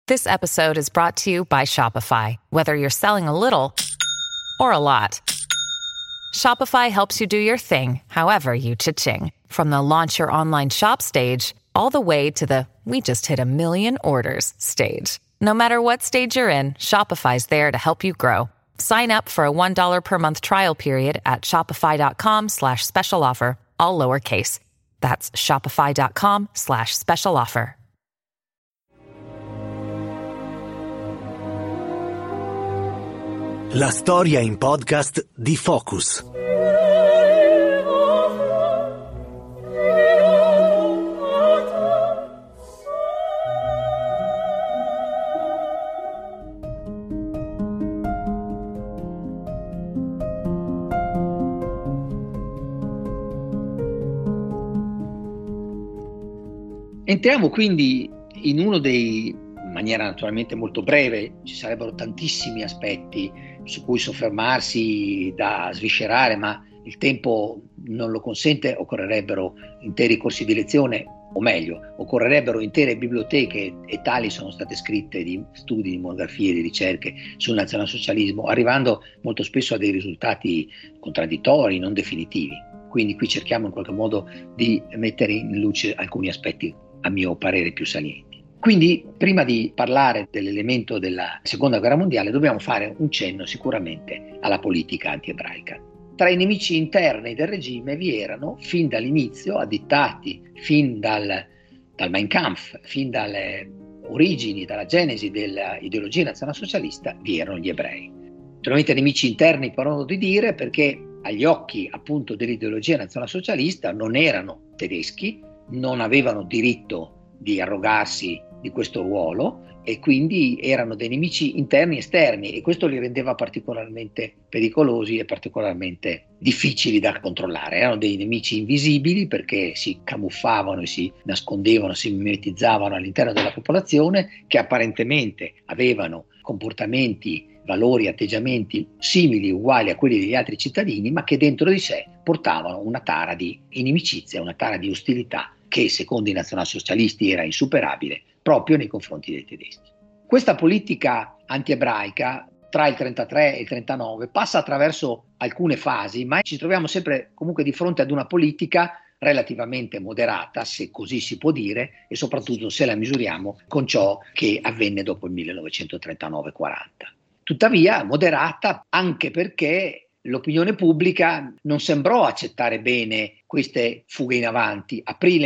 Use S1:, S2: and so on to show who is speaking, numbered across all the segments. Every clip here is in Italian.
S1: This episode is brought to you by Shopify. Whether you're selling a little or a lot, Shopify helps you do your thing, however you cha-ching. From the launch your online shop stage, all the way to the we just hit 1 million orders stage. No matter what stage you're in, Shopify's there to help you grow. Sign up for a $1 per month trial period at shopify.com/special offer, all lowercase. That's shopify.com/special offer.
S2: La storia in podcast di Focus.
S3: Entriamo quindi in uno dei, in maniera naturalmente molto breve, ci sarebbero tantissimi aspetti su cui soffermarsi, da sviscerare, ma il tempo non lo consente. Occorrerebbero interi corsi di lezione, o meglio, occorrerebbero intere biblioteche, e tali sono state scritte, di studi, di monografie, di ricerche sul nazionalsocialismo, arrivando molto spesso a dei risultati contraddittori, non definitivi. Quindi qui cerchiamo in qualche modo di mettere in luce alcuni aspetti, a mio parere, più salienti. Quindi, prima di parlare dell'elemento della Seconda Guerra Mondiale, dobbiamo fare un cenno sicuramente alla politica anti-ebraica. Tra i nemici interni del regime vi erano, fin dall'inizio, addittati fin dal Mein Kampf, fin dalle origini, dalla genesi dell'ideologia nazionalsocialista, vi erano gli ebrei. Naturalmente nemici interni, per modo di dire, perché agli occhi appunto dell'ideologia nazionalsocialista non erano tedeschi, non avevano diritto di arrogarsi di questo ruolo, e quindi erano dei nemici interni e esterni, e questo li rendeva particolarmente pericolosi e particolarmente difficili da controllare. Erano dei nemici invisibili perché si camuffavano e si nascondevano, si mimetizzavano all'interno della popolazione, che apparentemente avevano comportamenti, valori, atteggiamenti simili, uguali a quelli degli altri cittadini, ma che dentro di sé portavano una tara di inimicizia, una tara di ostilità che secondo i nazionalsocialisti era insuperabile proprio nei confronti dei tedeschi. Questa politica anti-ebraica tra il 1933 e il 1939 passa attraverso alcune fasi, ma ci troviamo sempre comunque di fronte ad una politica relativamente moderata, se così si può dire, e soprattutto se la misuriamo con ciò che avvenne dopo il 1939-40. Tuttavia moderata anche perché l'opinione pubblica non sembrò accettare bene queste fughe in avanti. Aprile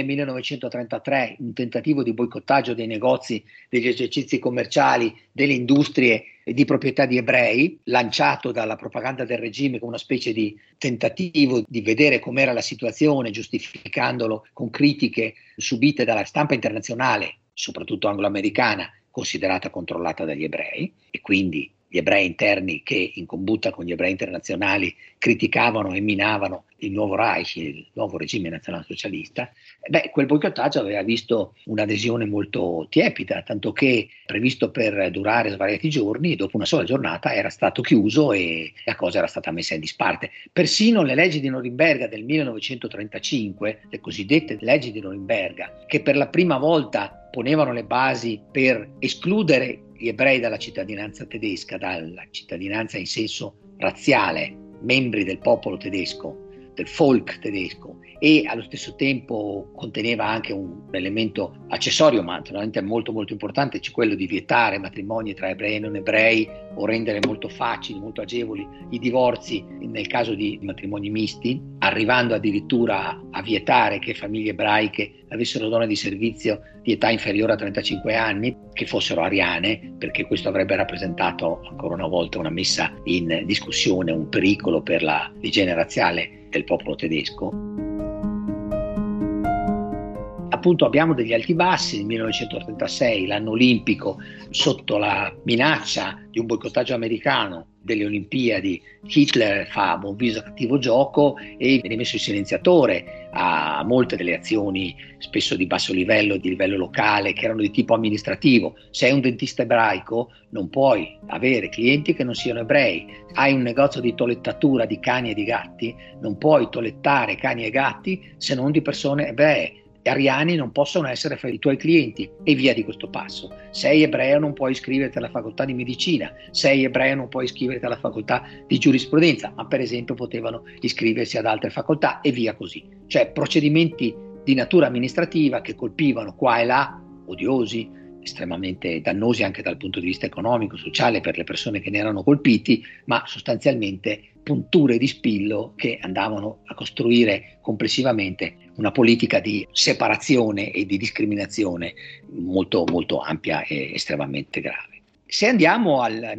S3: 1933, un tentativo di boicottaggio dei negozi, degli esercizi commerciali, delle industrie di proprietà di ebrei, lanciato dalla propaganda del regime come una specie di tentativo di vedere com'era la situazione, giustificandolo con critiche subite dalla stampa internazionale, soprattutto angloamericana, considerata controllata dagli ebrei, e quindi gli ebrei interni che in combutta con gli ebrei internazionali criticavano e minavano il nuovo Reich, il nuovo regime nazionalsocialista. Quel boicottaggio aveva visto un'adesione molto tiepida, tanto che previsto per durare svariati giorni, dopo una sola giornata era stato chiuso e la cosa era stata messa in disparte. Persino le leggi di Norimberga del 1935, le cosiddette leggi di Norimberga, che per la prima volta ponevano le basi per escludere gli ebrei dalla cittadinanza tedesca, dalla cittadinanza in senso razziale, membri del popolo tedesco, del folk tedesco, e allo stesso tempo conteneva anche un elemento accessorio, ma naturalmente molto molto importante, cioè quello di vietare matrimoni tra ebrei e non ebrei, o rendere molto facili, molto agevoli i divorzi nel caso di matrimoni misti, arrivando addirittura a vietare che famiglie ebraiche avessero donne di servizio di età inferiore a 35 anni, che fossero ariane, perché questo avrebbe rappresentato ancora una volta una messa in discussione, un pericolo per la l'igiene razziale del popolo tedesco. Appunto abbiamo degli alti bassi. Nel 1936, l'anno olimpico, sotto la minaccia di un boicottaggio americano delle Olimpiadi, Hitler fa buon viso a cattivo gioco e viene messo in silenziatore a molte delle azioni, spesso di basso livello, di livello locale, che erano di tipo amministrativo. Sei un dentista ebraico, non puoi avere clienti che non siano ebrei. Hai un negozio di tolettatura di cani e di gatti, non puoi tolettare cani e gatti se non di persone ebree. ariani non possono essere fra i tuoi clienti e via di questo passo. Sei ebreo non puoi iscriverti alla facoltà di medicina, sei ebreo non puoi iscriverti alla facoltà di giurisprudenza, ma per esempio potevano iscriversi ad altre facoltà e via così. Cioè procedimenti di natura amministrativa che colpivano qua e là, odiosi, estremamente dannosi anche dal punto di vista economico, sociale per le persone che ne erano colpiti, ma sostanzialmente punture di spillo che andavano a costruire complessivamente una politica di separazione e di discriminazione molto, molto ampia e estremamente grave. Se andiamo al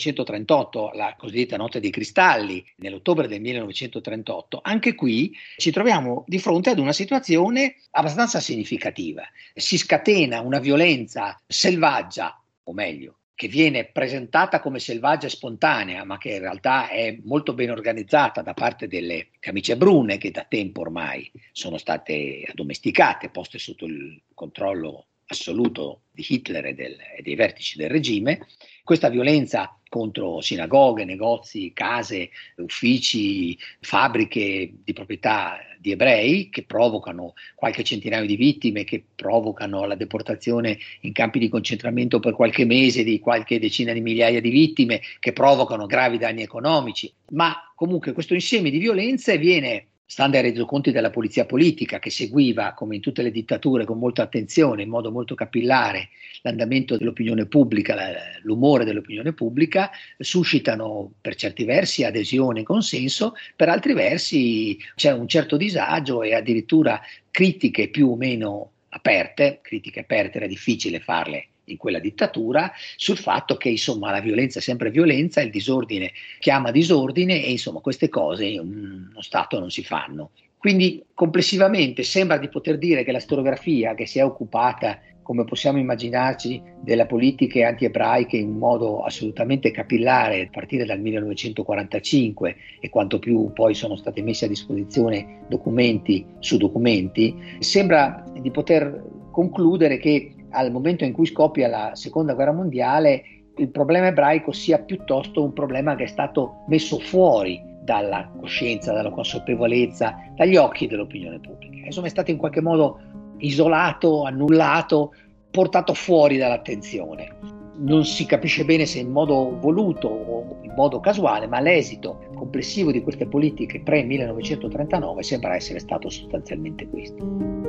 S3: 1938, la cosiddetta Notte dei Cristalli, nell'ottobre del 1938, anche qui ci troviamo di fronte ad una situazione abbastanza significativa. Si scatena una violenza selvaggia, o meglio, che viene presentata come selvaggia e spontanea, ma che in realtà è molto ben organizzata da parte delle camicie brune, che da tempo ormai sono state addomesticate, poste sotto il controllo assoluto di Hitler e dei vertici del regime. Questa violenza contro sinagoghe, negozi, case, uffici, fabbriche di proprietà di ebrei, che provocano qualche centinaio di vittime, che provocano la deportazione in campi di concentramento per qualche mese di qualche decina di migliaia di vittime, che provocano gravi danni economici. Ma comunque questo insieme di violenze viene, stando ai resoconti della polizia politica, che seguiva, come in tutte le dittature, con molta attenzione, in modo molto capillare, l'andamento dell'opinione pubblica, l'umore dell'opinione pubblica, suscitano per certi versi adesione e consenso, per altri versi c'è un certo disagio e addirittura critiche più o meno aperte. Critiche aperte era difficile farle in quella dittatura, sul fatto che insomma la violenza è sempre violenza, il disordine chiama disordine e insomma queste cose in uno Stato non si fanno. Quindi complessivamente sembra di poter dire che la storiografia, che si è occupata, come possiamo immaginarci, delle politiche anti-ebraiche in modo assolutamente capillare a partire dal 1945 e quanto più poi sono stati messi a disposizione documenti su documenti, sembra di poter concludere che al momento in cui scoppia la seconda guerra mondiale il problema ebraico sia piuttosto un problema che è stato messo fuori dalla coscienza, dalla consapevolezza, dagli occhi dell'opinione pubblica. Insomma è stato in qualche modo isolato, annullato, portato fuori dall'attenzione. Non si capisce bene se in modo voluto o in modo casuale, ma l'esito complessivo di queste politiche pre-1939 sembra essere stato sostanzialmente questo.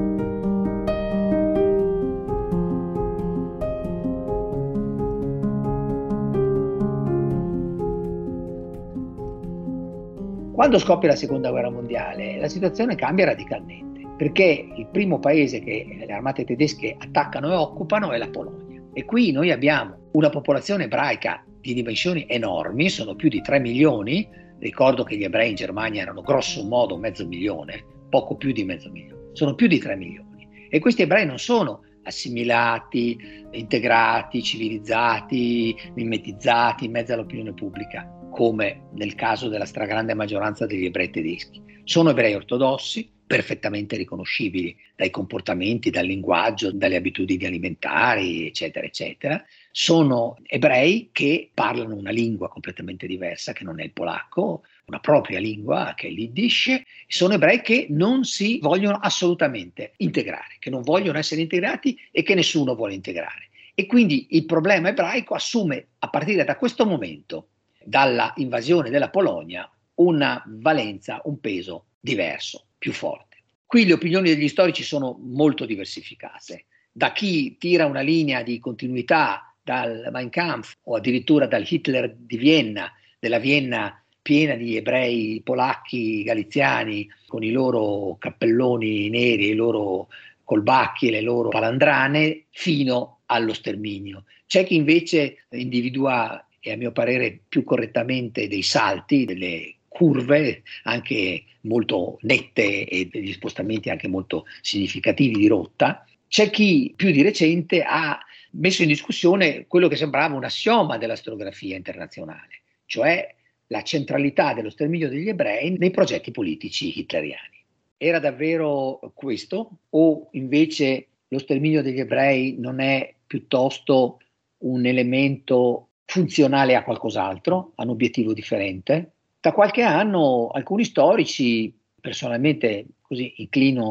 S3: Quando scoppia la seconda guerra mondiale, la situazione cambia radicalmente, perché il primo paese che le armate tedesche attaccano e occupano è la Polonia. E qui noi abbiamo una popolazione ebraica di dimensioni enormi, sono più di 3 milioni, ricordo che gli ebrei in Germania erano grosso modo 500.000, poco più di 500.000, sono più di 3 milioni. E questi ebrei non sono assimilati, integrati, civilizzati, mimetizzati in mezzo all'opinione pubblica, come nel caso della stragrande maggioranza degli ebrei tedeschi. Sono ebrei ortodossi, perfettamente riconoscibili dai comportamenti, dal linguaggio, dalle abitudini alimentari, eccetera, eccetera. Sono ebrei che parlano una lingua completamente diversa, che non è il polacco, una propria lingua, che è l'Yiddish. Sono ebrei che non si vogliono assolutamente integrare, che non vogliono essere integrati e che nessuno vuole integrare. E quindi il problema ebraico assume, a partire da questo momento, dalla invasione della Polonia, una valenza, un peso diverso, più forte. Qui le opinioni degli storici sono molto diversificate, da chi tira una linea di continuità dal Mein Kampf o addirittura dal Hitler di Vienna, della Vienna piena di ebrei polacchi, galiziani, con i loro cappelloni neri, i loro colbacchi e le loro palandrane, fino allo sterminio. C'è chi invece individua, e a mio parere più correttamente, dei salti, delle curve anche molto nette e degli spostamenti anche molto significativi di rotta. C'è chi più di recente ha messo in discussione quello che sembrava un assioma della storiografia internazionale, cioè la centralità dello sterminio degli ebrei nei progetti politici hitleriani. Era davvero questo, o invece lo sterminio degli ebrei non è piuttosto un elemento funzionale a qualcos'altro, a un obiettivo differente? Da qualche anno alcuni storici, personalmente così inclino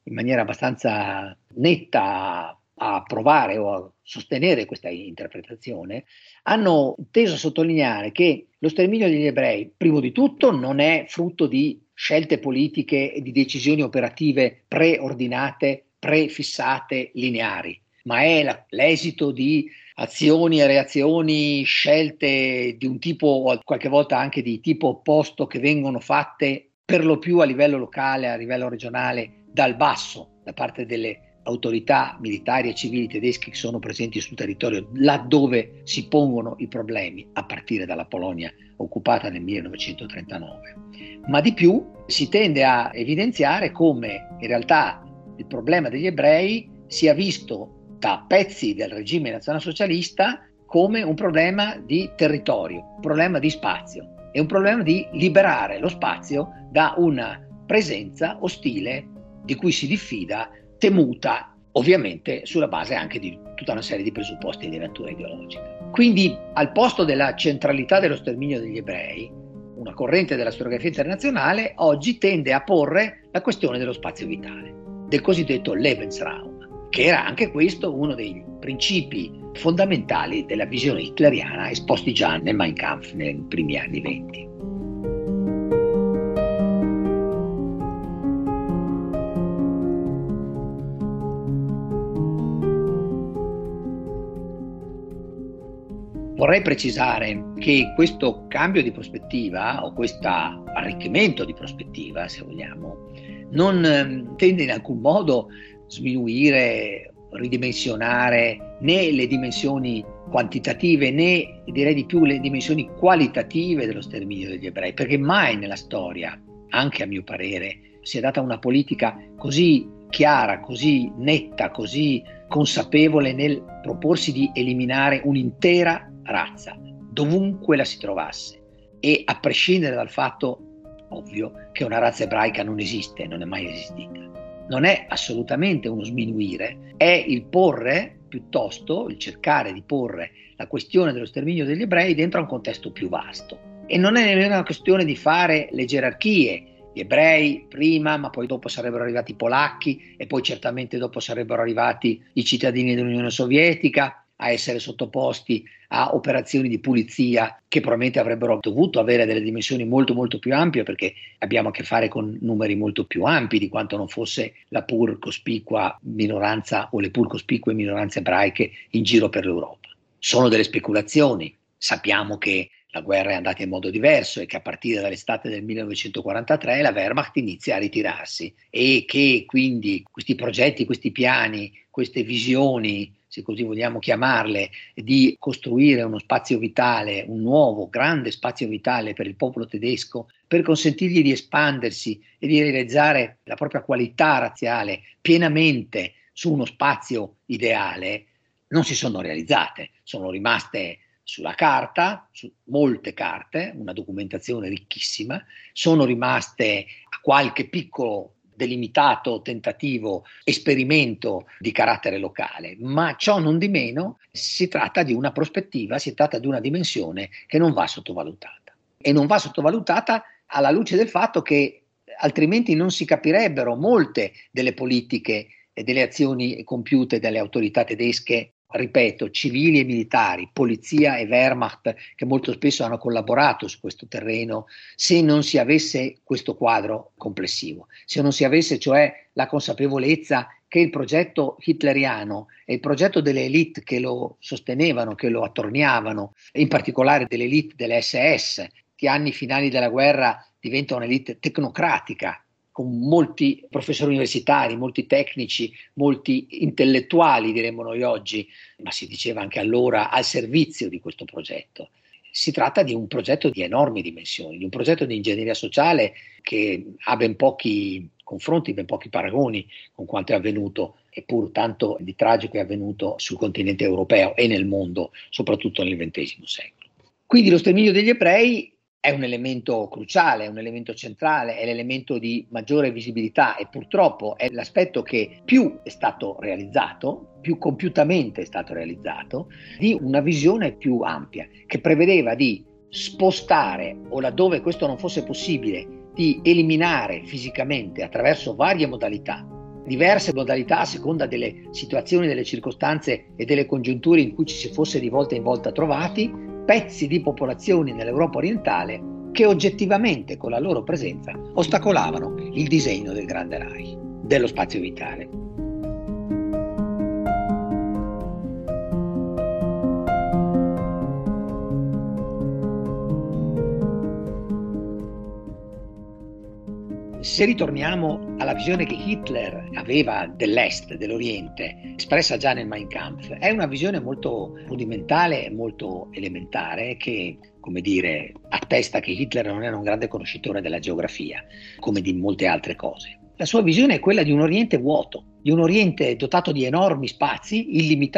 S3: in maniera abbastanza netta a approvare o a sostenere questa interpretazione, hanno teso a sottolineare che lo sterminio degli ebrei, primo di tutto, non è frutto di scelte politiche e di decisioni operative preordinate, prefissate, lineari, ma è l'esito di azioni e reazioni, scelte di un tipo o qualche volta anche di tipo opposto che vengono fatte per lo più a livello locale, a livello regionale, dal basso, da parte delle autorità militari e civili tedesche che sono presenti sul territorio laddove si pongono i problemi, a partire dalla Polonia occupata nel 1939. Ma di più si tende a evidenziare come in realtà il problema degli ebrei sia visto da pezzi del regime nazionalsocialista come un problema di territorio, un problema di spazio e un problema di liberare lo spazio da una presenza ostile di cui si diffida, temuta ovviamente sulla base anche di tutta una serie di presupposti di natura ideologica. Quindi al posto della centralità dello sterminio degli ebrei, una corrente della storiografia internazionale oggi tende a porre la questione dello spazio vitale, del cosiddetto Lebensraum, che era anche questo uno dei principi fondamentali della visione hitleriana esposti già nel Mein Kampf nei primi anni '20. Vorrei precisare che questo cambio di prospettiva o questo arricchimento di prospettiva, se vogliamo, non tende in alcun modo sminuire, ridimensionare né le dimensioni quantitative né, direi di più, le dimensioni qualitative dello sterminio degli ebrei, perché mai nella storia, anche a mio parere, si è data una politica così chiara, così netta, così consapevole nel proporsi di eliminare un'intera razza, dovunque la si trovasse, e a prescindere dal fatto ovvio che una razza ebraica non esiste, non è mai esistita. Non è assolutamente uno sminuire, è il porre piuttosto, il cercare di porre la questione dello sterminio degli ebrei dentro a un contesto più vasto. E non è nemmeno una questione di fare le gerarchie, gli ebrei prima, ma poi dopo sarebbero arrivati i polacchi e poi certamente dopo sarebbero arrivati i cittadini dell'Unione Sovietica a essere sottoposti a operazioni di pulizia che probabilmente avrebbero dovuto avere delle dimensioni molto molto più ampie, perché abbiamo a che fare con numeri molto più ampi di quanto non fosse la pur cospicua minoranza o le pur cospicue minoranze ebraiche in giro per l'Europa. Sono delle speculazioni, sappiamo che la guerra è andata in modo diverso e che a partire dall'estate del 1943 la Wehrmacht inizia a ritirarsi e che quindi questi progetti, questi piani, queste visioni, se così vogliamo chiamarle, di costruire uno spazio vitale, un nuovo grande spazio vitale per il popolo tedesco, per consentirgli di espandersi e di realizzare la propria qualità razziale pienamente su uno spazio ideale, non si sono realizzate, sono rimaste sulla carta, su molte carte, una documentazione ricchissima, sono rimaste a qualche piccolo delimitato tentativo, esperimento di carattere locale, ma ciò non di meno si tratta di una prospettiva, si tratta di una dimensione che non va sottovalutata. E non va sottovalutata alla luce del fatto che altrimenti non si capirebbero molte delle politiche e delle azioni compiute dalle autorità tedesche, ripeto, civili e militari, polizia e Wehrmacht, che molto spesso hanno collaborato su questo terreno, se non si avesse questo quadro complessivo, se non si avesse cioè la consapevolezza che il progetto hitleriano e il progetto delle elite che lo sostenevano, che lo attorniavano, in particolare delle elite delle SS, che anni finali della guerra diventa un'elite tecnocratica, con molti professori universitari, molti tecnici, molti intellettuali, diremmo noi oggi, ma si diceva anche allora, al servizio di questo progetto. Si tratta di un progetto di enormi dimensioni, di un progetto di ingegneria sociale che ha ben pochi confronti, ben pochi paragoni con quanto è avvenuto, eppur tanto di tragico è avvenuto sul continente europeo e nel mondo, soprattutto nel XX secolo. Quindi lo sterminio degli ebrei è un elemento cruciale, è un elemento centrale, è l'elemento di maggiore visibilità e purtroppo è l'aspetto che più è stato realizzato, più compiutamente è stato realizzato, di una visione più ampia, che prevedeva di spostare, o laddove questo non fosse possibile, di eliminare fisicamente attraverso varie modalità, diverse modalità a seconda delle situazioni, delle circostanze e delle congiunture in cui ci si fosse di volta in volta trovati, pezzi di popolazioni nell'Europa orientale che oggettivamente con la loro presenza ostacolavano il disegno del grande Reich, dello spazio vitale. Se ritorniamo alla visione che Hitler aveva dell'Est, dell'Oriente, espressa già nel Mein Kampf, è una visione molto rudimentale e molto elementare che, come dire, attesta che Hitler non era un grande conoscitore della geografia, come di molte altre cose. La sua visione è quella di un Oriente vuoto, di un Oriente dotato di enormi spazi,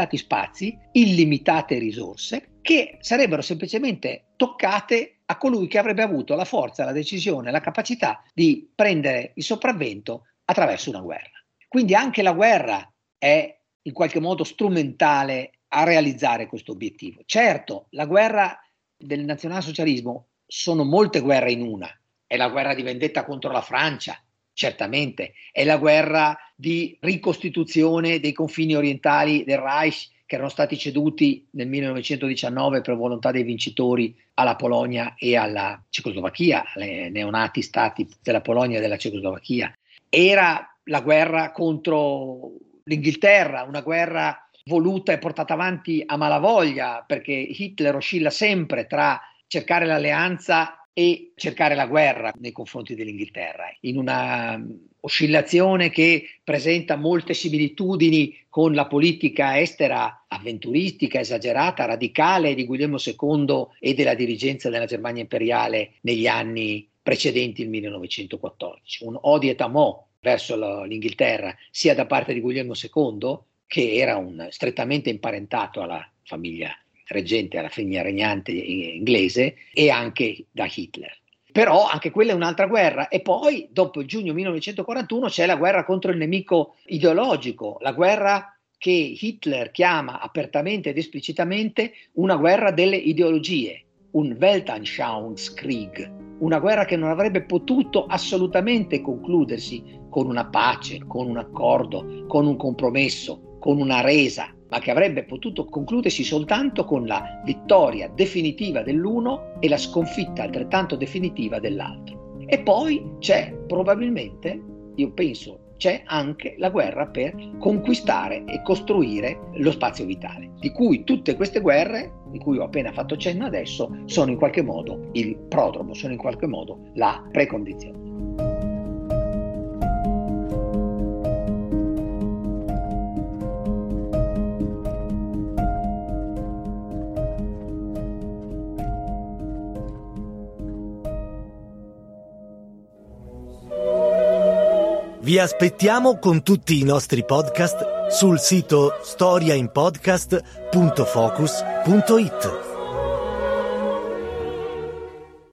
S3: illimitate risorse, che sarebbero semplicemente toccate a colui che avrebbe avuto la forza, la decisione, la capacità di prendere il sopravvento attraverso una guerra. Quindi anche la guerra è in qualche modo strumentale a realizzare questo obiettivo. Certo, la guerra del nazionalsocialismo sono molte guerre in una. È la guerra di vendetta contro la Francia, certamente, è la guerra di ricostituzione dei confini orientali del Reich che erano stati ceduti nel 1919 per volontà dei vincitori alla Polonia e alla Cecoslovacchia, alle neonati stati della Polonia e della Cecoslovacchia. Era la guerra contro l'Inghilterra, una guerra voluta e portata avanti a malavoglia, perché Hitler oscilla sempre tra cercare l'alleanza e cercare la guerra nei confronti dell'Inghilterra, in una oscillazione che presenta molte similitudini con la politica estera avventuristica, esagerata, radicale di Guglielmo II e della dirigenza della Germania imperiale negli anni precedenti il 1914. Un odi et amò verso l'Inghilterra sia da parte di Guglielmo II, che era strettamente imparentato alla famiglia reggente, alla famiglia regnante inglese, e anche da Hitler. Però anche quella è un'altra guerra. E poi, dopo il giugno 1941, c'è la guerra contro il nemico ideologico, la guerra che Hitler chiama apertamente ed esplicitamente una guerra delle ideologie, un Weltanschauungskrieg, una guerra che non avrebbe potuto assolutamente concludersi con una pace, con un accordo, con un compromesso, con una resa, ma che avrebbe potuto concludersi soltanto con la vittoria definitiva dell'uno e la sconfitta altrettanto definitiva dell'altro. E poi c'è probabilmente, io penso, c'è anche la guerra per conquistare e costruire lo spazio vitale, di cui tutte queste guerre, di cui ho appena fatto cenno adesso, sono in qualche modo il prodromo, sono in qualche modo la precondizione.
S2: Vi aspettiamo con tutti i nostri podcast sul sito storiainpodcast.focus.it.